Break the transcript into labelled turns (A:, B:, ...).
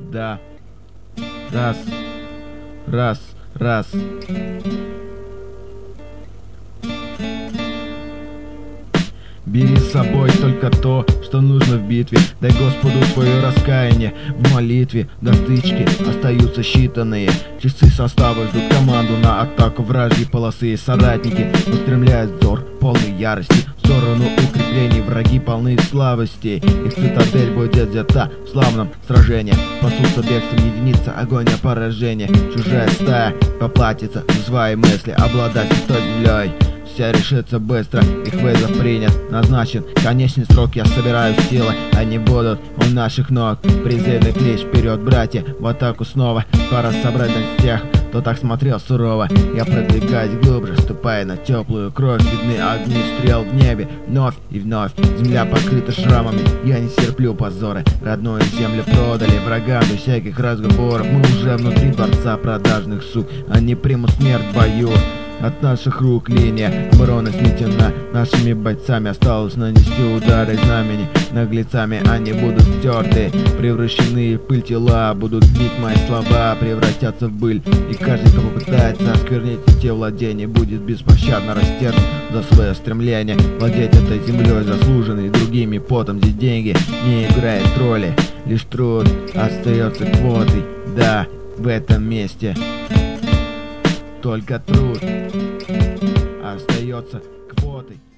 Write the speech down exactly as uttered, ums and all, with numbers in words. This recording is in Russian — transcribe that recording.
A: Да. Раз. Раз. Раз. Бери с собой только то, что нужно в битве. Дай Господу свое раскаяние в молитве. До стычки остаются считанные часы. Составы ждут команду на атаку вражьей полосы. Соратники устремляют взор полной ярости в сторону укреплений. Враги полны слабостей. Их цитадель будет взята в славном сражении. Пасутся бегством единица, огонь поражения. Чужая стая поплатится за свои мысли. Обладать той землей все решится быстро, их вызов принят, назначен конечный срок. Я собираю силы, они будут у наших ног. Призывный клич вперед, братья, в атаку снова. Пора собрать на тех, кто так смотрел сурово. Я продвигаюсь глубже, ступая на теплую кровь. Видны огни стрел в небе, вновь и вновь. Земля покрыта шрамами, я не терплю позоры. Родную землю продали врагам без всяких разговоров. Мы уже внутри дворца продажных сук, они примут смерть в бою. От наших рук линия обороны сметена. Нашими бойцами осталось нанести удары знамени. Наглецами они будут стерты, превращены в пыль тела. Будут бить мои слова, превратятся в быль. И каждый, кто попытается осквернить те владения, будет беспощадно растерзан за свое стремление владеть этой землей, заслуженной другими потом. Здесь деньги не играет роли, лишь труд остается квотой. Да, в этом месте только труд остается квотой.